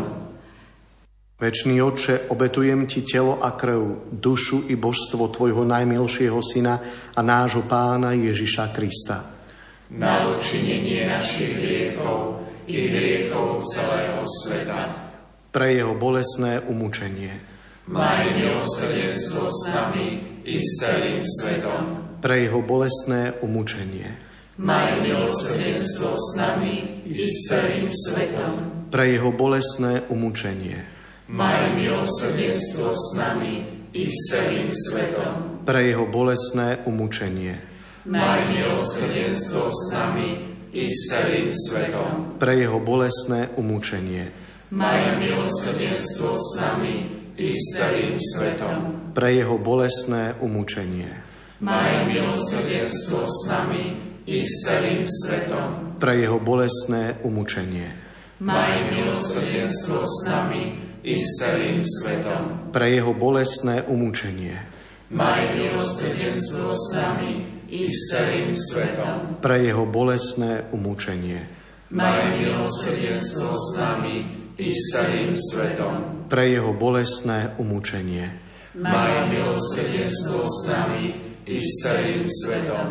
Večný Otče, obetujem Ti telo a krv, dušu i božstvo Tvojho najmilšieho Syna a nášho Pána Ježiša Krista. Na odčinenie našich hriechov i hriechov celého sveta. Pre jeho bolestné umučenie. Maj milosrdenstvo s nami i s celým svetom. Pre jeho bolestné umúčenie. Maj milosrdenstvo s nami i s celým svetom. Pre jeho bolestné umúčenie. Maj milosrdenstvo s nami i s celým svetom. Pre jeho bolestné umúčenie. Maj milosrdenstvo s nami i s celým svetom. Pre jeho bolestné umúčenie. Maj milosrdenstvo s nami i s celým svetom. Pre jeho bolestné umúčenie. Maj milosrdenstvo s nami i s celým svetom. Pre jeho bolestné umúčenie. Maj milosrdenstvo s nami i s celým svetom. Pre jeho bolestné umúčenie. Maj milosrdenstvo s nami i s celým svetom. Pre jeho bolestné umúčenie. Maj milosrdenstvo s nami i s celým svetom. Pre jeho bolestné umúčenie. Maj milosrdenstvo s nami i s celým svetom.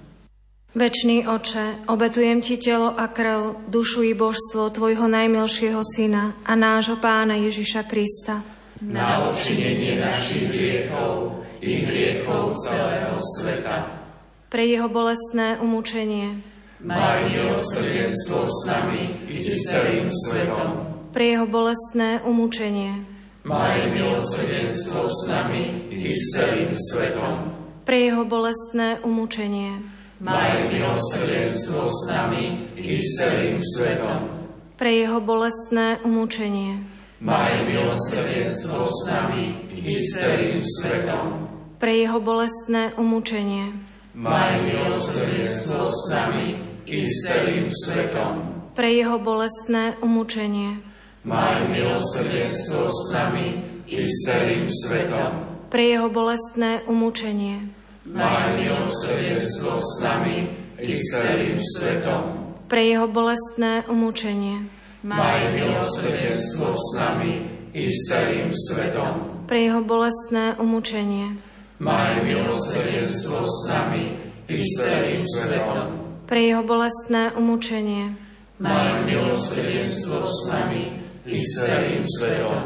Večný Oče, obetujem Ti telo a krv, dušu i božstvo Tvojho najmilšieho Syna a nášho Pána Ježiša Krista. Na odčinenie našich hriechov i hriechov celého sveta. Pre jeho bolestné umúčenie. Maj milosrdenstvo s nami i s celým svetom. Pre jeho bolestné umúčenie. Maj milosrdenstvo s nami i s celým svetom. Pre jeho bolestné umúčenie. Maj milosrdenstvo s nami i s celým svetom. Pre jeho bolestné umúčenie. Maj milosrdenstvo s nami i s celým svetom. Pre jeho bolestné umúčenie. Maj milosrdenstvo s nami i s celým svetom. Pre jeho bolestné umúčenie. Maj milosrdenstvo s nami i s celým svetom. Pre jeho bolestné umúčenie. Maj milosrdenstvo s nami i s celým svetom. Pre jeho bolestné umúčenie. Maj milosrdenstvo s nami i s celým svetom. Pre jeho bolestné umúčenie. Maj milosrdenstvo s nami i s celým svetom. Pre jeho bolestné umúčenie. Maj milosrdenstvo s nami i s celým svetom.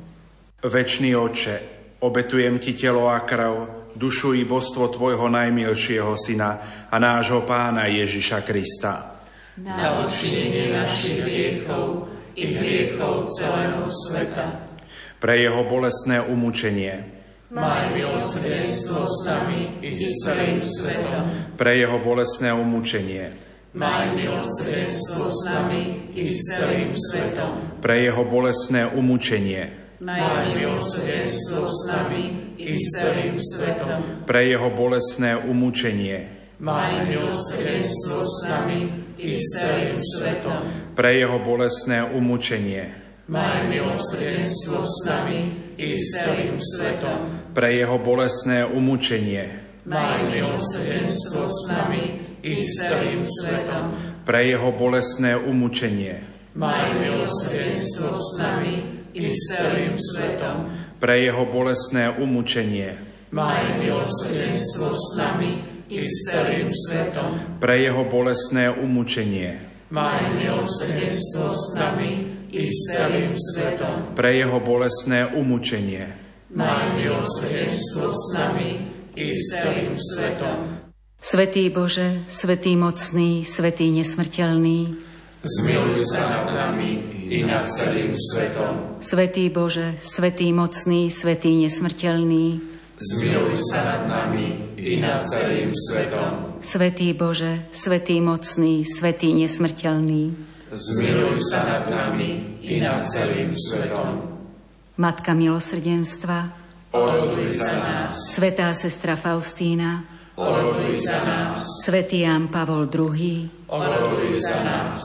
Večný Otče, obetujem Ti telo a krv, dušu i božstvo Tvojho najmilšieho Syna a nášho Pána Ježiša Krista. Na odčinenie našich hriechov i hriechov celého sveta. Pre jeho bolestné umúčenie. Maj milosrdenstvo s nami i s celým svetom. Pre jeho bolestné umúčenie. Maj milosrdenstvo s nami i s celým svetom. Pre jeho bolestné umúčenie. Maj milosrdenstvo s nami i s celým svetom. Pre jeho bolestné umúčenie. Maj milosrdenstvo s nami i s celým svetom. Pre jeho bolestné umúčenie. Maj milosrdenstvo s nami i s celým svetom. Pre jeho bolestné umúčenie. Maj milosrdenstvo s nami i s celým svetom. Pre jeho bolestné umúčenie. Maj milosrdenstvo s nami i s celým svetom. Pre jeho bolestné umúčenie. Maj milosrdenstvo s nami i s celým svetom. Pre jeho bolestné umúčenie. Maj milosrdenstvo s nami i s celým svetom. Pre jeho bolestné umúčenie. Maj milosrdenstvo s nami i s celým svetom. Svätý Bože, svätý mocný, svätý nesmrteľný, zmiluj sa nad nami i nad celým svetom. Svätý Bože, svätý mocný, svätý nesmrteľný, zmiluj sa nad nami i nad celým svetom. Svätý Bože, svätý mocný, svätý nesmrteľný, zmiluj sa nad nami i nad celým svetom. Matka milosrdenstva, oroduj za nás. Svätá sestra Faustína, oroduj za nás. Svätý Ján Pavol druhý, oroduj za nás.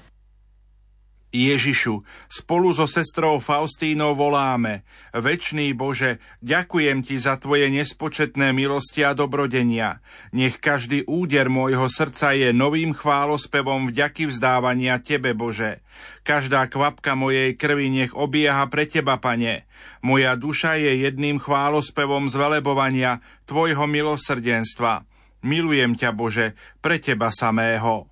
Ježišu, spolu so sestrou Faustínou voláme: Večný Bože, ďakujem Ti za Tvoje nespočetné milosti a dobrodenia. Nech každý úder môjho srdca je novým chválospevom vďaky vzdávania Tebe, Bože. Každá kvapka mojej krvi nech obieha pre Teba, Pane. Moja duša je jedným chválospevom zvelebovania Tvojho milosrdenstva. Milujem ťa, Bože, pre Teba samého.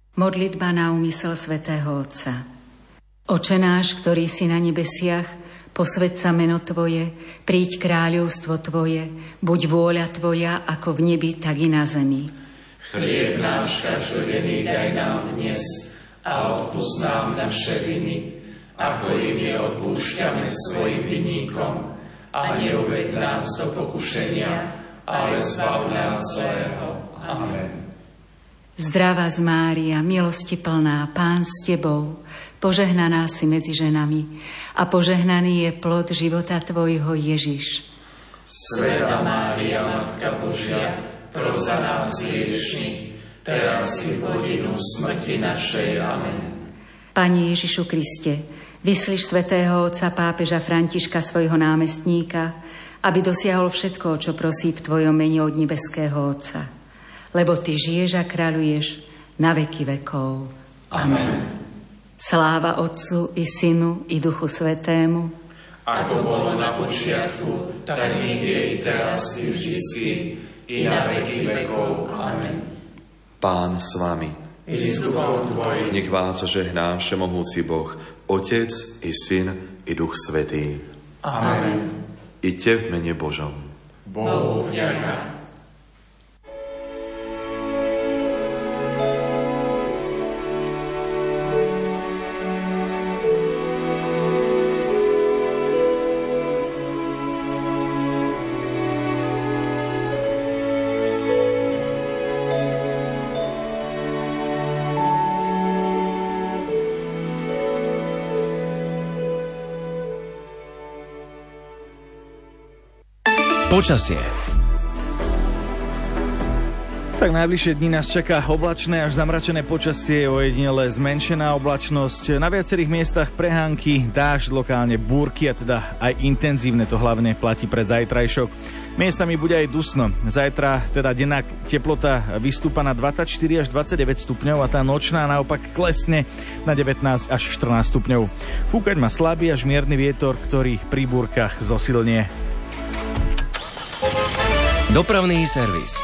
Modlitba na úmysel svätého Otca. Oče náš, ktorý si na nebesiach, Posväť sa meno Tvoje, príď kráľovstvo Tvoje, buď vôľa Tvoja ako v nebi, tak i na zemi. Chlieb náš každodenný daj nám dnes a odpusť nám naše viny, ako i my odpúšťame svojim vinníkom. A neuveď nás do pokušenia, ale zbav nás zlého. Amen. Zdravá z Mária, milosti plná, Pán s Tebou, požehnaná si medzi ženami a požehnaný je plod života Tvojho, Ježiš. Svätá Mária, Matka Božia, pros za nás hriešnych, teraz i v hodinu smrti našej. Amen. Pane Ježišu Kriste, vyslíš svätého otca pápeža Františka, svojho námestníka, aby dosiahol všetko, čo prosí v Tvojom mene od nebeského Otca. Lebo Ty žiješ a kráľuješ na veky vekov. Amen. Sláva Otcu i Synu i Duchu Svätému, ako bolo na počiatku, tak nech je i teraz i vždycky, i na veky vekov. Amen. Pán s vami. I s duchom tvojim. Nech vás žehná všemohúci Boh, Otec i Syn i Duch Svätý. Amen. Iďte v mene Božom. Bohu vďaka. Počasie. Tak najbližšie dni nás čaká oblačné až zamračené počasie, ojedinele zmenšená oblačnosť, na viacerých miestach prehánky, dážď, lokálne búrky a teda aj intenzívne, to hlavne platí pre zajtrajšok. Miestami bude aj dusno. Zajtra teda denná teplota vystúpa na dvadsaťštyri až dvadsaťdeväť stupňov a tá nočná naopak klesne na devätnásť až štrnásť stupňov. Fúkať má slabý až mierny vietor, ktorý pri búrkach zosilnie. Dopravný servis.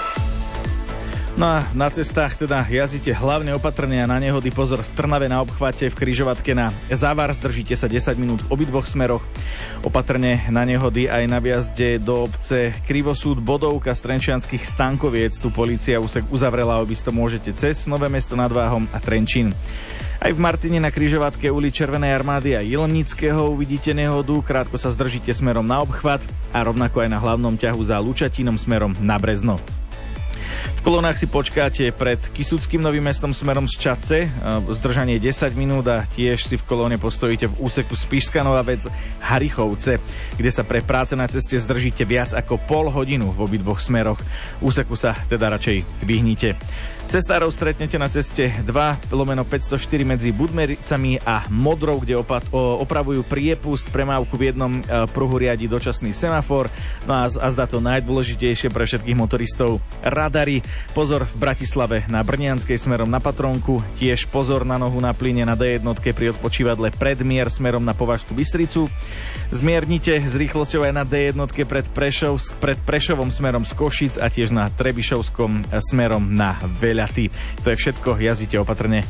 No a na cestách teda jazdite hlavne opatrne a na nehody pozor v Trnave na obchvate, v križovatke na Závar, zdržíte sa desať minút v obidvoch smeroch. Opatrne na nehody aj na viazde do obce Krivosúd, Bodovka, Strenčianskych Stankoviec. Tu polícia úsek uzavrela, obisto môžete cez Nové Mesto nad Váhom a Trenčín. Aj v Martine na križovatke ulic Červenej armády a Jelenického uvidíte nehodu, krátko sa zdržíte smerom na obchvat a rovnako aj na hlavnom ťahu za Lučatínom smerom na Brezno. V kolónach si počkáte pred Kysuckým Novým Mestom smerom z Čadce, zdržanie desať minút a tiež si v kolóne postojíte v úseku Spišská Nová Ves Harichovce, kde sa pre práce na ceste zdržíte viac ako pol hodinu v obidvoch smeroch. Úseku sa teda radšej vyhnite. Cestárov stretnete na ceste dva lomeno päťstoštyri medzi Budmericami a Modrou, kde opat- o, opravujú priepust, premávku v jednom e, pruhu riadi dočasný semafor. No a, a zdá to najdôležitejšie pre všetkých motoristov radary. Pozor v Bratislave na Brnianskej smerom na Patrónku, tiež pozor na nohu na plyne na dé jedna pri odpočívadle Predmier smerom na Považskú Bystricu. Zmiernite s rýchlosťou aj na dé jedna pred, Prešov, pred Prešovom smerom z Košic a tiež na Trebišovskom smerom na Veľaty. To je všetko, jazdite opatrne.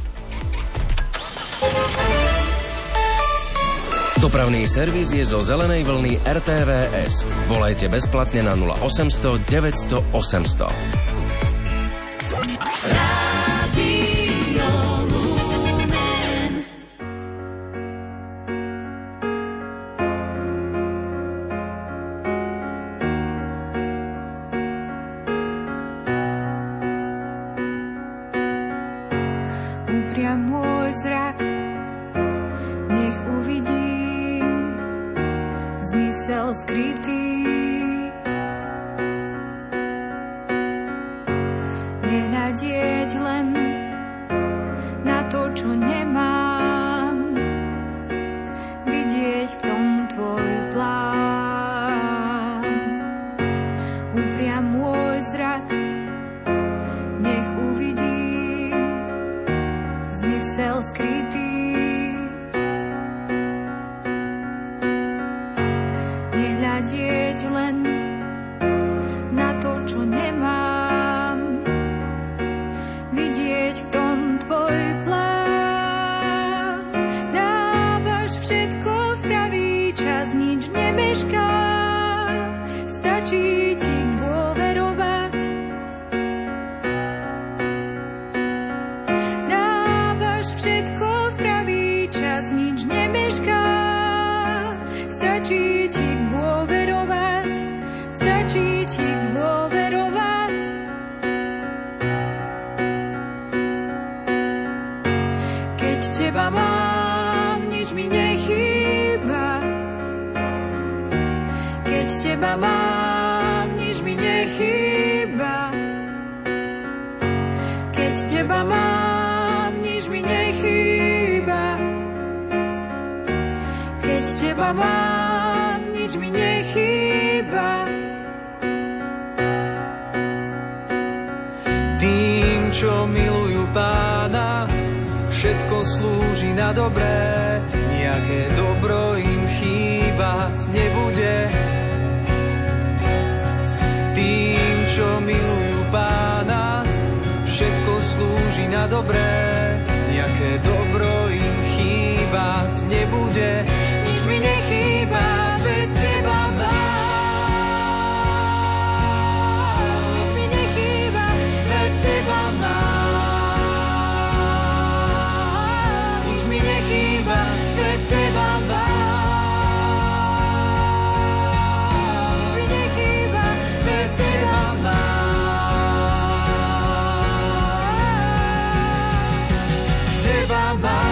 Dopravný servis je zo zelenej vlny er té vé es. Volajte bezplatne na nula osemsto deväťsto osemsto. Upriam môj zrak, nech uvidím zmysel skrytý. Nehľadieť len na to, čo nemám, vidieť v tom tvoj plán. Upriam môj zrak, nech uvidím zmysel skrytý. Nehľadieť len na to, čo nemám, vidieť v tom tvoj plán. Dávaš všetko v pravý čas, stačí ti dôverovať. Dávaš všetko v pravý čas, nič nemešká. Stačí ti dôverovať, stačí ti dôverovať. Keď teba mám, nič mi nechýba. Keď teba mám, nič mi nechýba. Keď teba mám, nič mi nechýba. Keď teba mám, nič mi nechýba. Tým, čo milujú Pána, všetko slúži na dobré, nejaké dobro im chýbať nebude. Tým, čo milujú Pána, všetko slúži na dobré, nejaké dobro im chýbať nebude. Nič mi nechýba, veď teba mám. Nič mi nechýba, veď teba mám. Nič mi nechýba, veď teba mám. Nič mi nechýba, veď teba mám. Teba mám.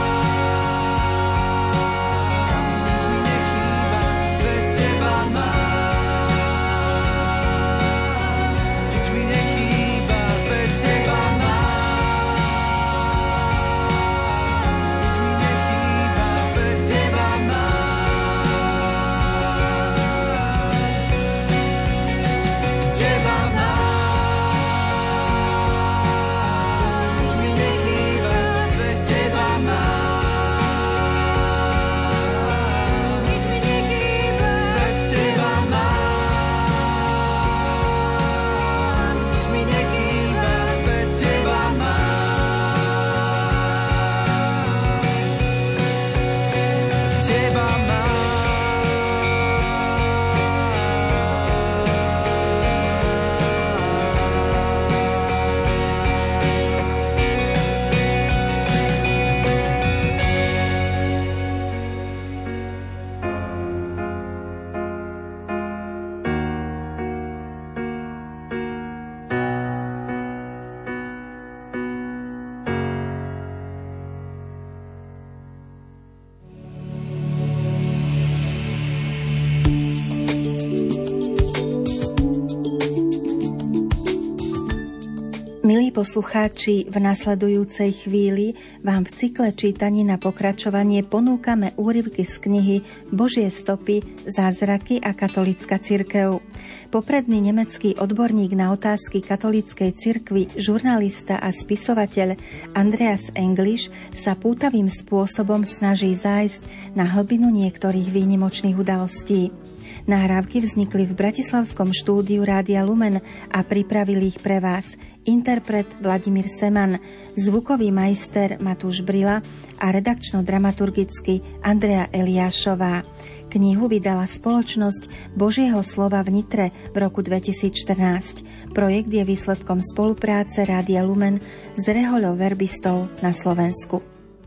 Milí poslucháči, v nasledujúcej chvíli vám v cykle čítaní na pokračovanie ponúkame úryvky z knihy Božie stopy, zázraky a katolícka cirkev. Popredný nemecký odborník na otázky katolíckej cirkvi, žurnalista a spisovateľ Andreas English sa pútavým spôsobom snaží zájsť na hlbinu niektorých výnimočných udalostí. Nahrávky vznikli v bratislavskom štúdiu Rádia Lumen a pripravili ich pre vás interpret Vladimír Seman, zvukový majster Matúš Brila a redakčno-dramaturgicky Andrea Eliášová. Knihu vydala spoločnosť Božieho slova v Nitre v roku dvetisícštrnásť. Projekt je výsledkom spolupráce Rádia Lumen s Rehoľou verbistov na Slovensku.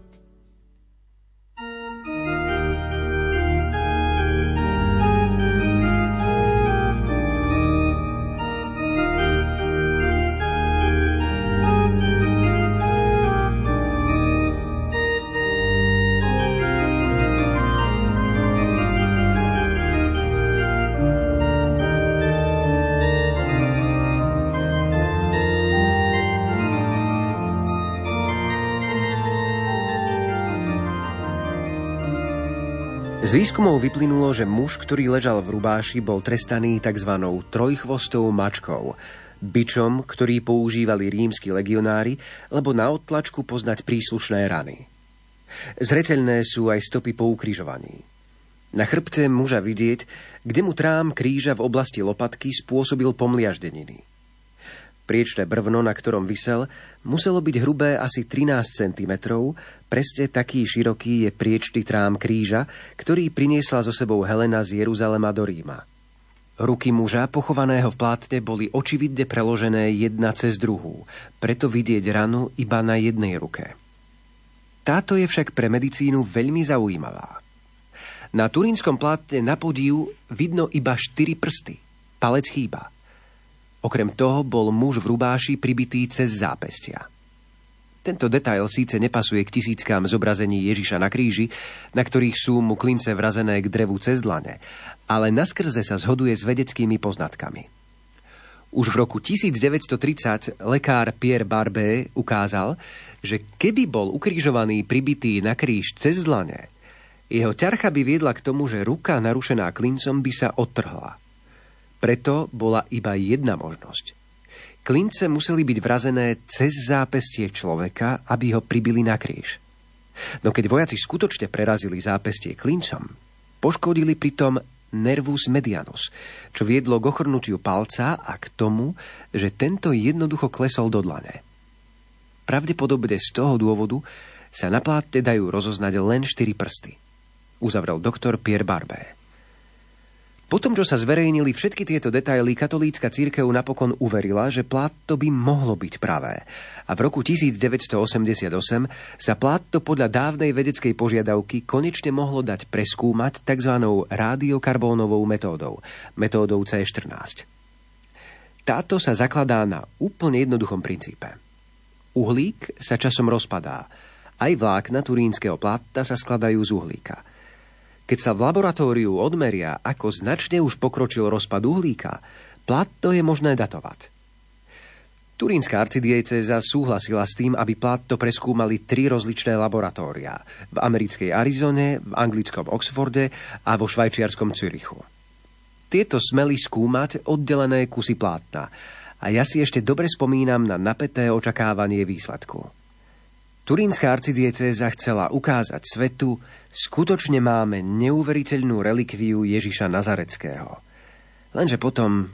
Z výskumov vyplynulo, že muž, ktorý ležal v rubáši, bol trestaný tzv. Trojchvostou mačkou, bičom, ktorý používali rímski legionári, lebo na odtlačku poznať príslušné rany. Zreteľné sú aj stopy po ukrižovaní. Na chrbte muža vidieť, kde mu trám kríža v oblasti lopatky spôsobil pomliaždeniny. Priečné brvno, na ktorom visel, muselo byť hrubé asi trinásť centimetrov, presne taký široký je priečný trám kríža, ktorý priniesla so sebou Helena z Jeruzalema do Ríma. Ruky muža, pochovaného v plátne, boli očividne preložené jedna cez druhú, preto vidieť ranu iba na jednej ruke. Táto je však pre medicínu veľmi zaujímavá. Na turínskom plátne na podiu vidno iba štyri prsty, palec chýba. Okrem toho bol muž v rubáši pribitý cez zápestia. Tento detail síce nepasuje k tisíckám zobrazení Ježiša na kríži, na ktorých sú mu klince vrazené k drevu cez dlane, ale naskrze sa zhoduje s vedeckými poznatkami. Už v roku devätnásťstotridsať lekár Pierre Barbé ukázal, že keby bol ukrižovaný pribitý na kríž cez dlane, jeho ťarcha by viedla k tomu, že ruka narušená klincom by sa odtrhla. Preto bola iba jedna možnosť. Klince museli byť vrazené cez zápestie človeka, aby ho pribili na kríž. No keď vojaci skutočne prerazili zápestie klincom, poškodili pritom nervus medianus, čo viedlo k ochrnutiu palca a k tomu, že tento jednoducho klesol do dlane. Pravdepodobne z toho dôvodu sa na plátne dajú rozoznať len štyri prsty, uzavrel doktor Pierre Barbé. Potom, čo sa zverejnili všetky tieto detaily, katolícka cirkev napokon uverila, že plátno by mohlo byť pravé. A v roku devätnásťstoosemdesiatosem sa plátno podľa dávnej vedeckej požiadavky konečne mohlo dať preskúmať tzv. Rádiokarbónovou metódou, metódou cé štrnásť. Táto sa zakladá na úplne jednoduchom princípe. Uhlík sa časom rozpadá. Aj vlákna turínskeho plátna sa skladajú z uhlíka. Keď sa v laboratóriu odmeria, ako značne už pokročil rozpad uhlíka, plátno je možné datovať. Turínska arcidiecéza súhlasila s tým, aby plátno preskúmali tri rozličné laboratória. V americkej Arizone, v anglickom Oxforde a vo švajčiarskom Zürichu. Tieto smeli skúmať oddelené kusy plátna a ja si ešte dobre spomínam na napäté očakávanie výsledku. Turínska arcidiecéza chcela ukázať svetu, skutočne máme neuveriteľnú relikviu Ježiša Nazareckého. Lenže potom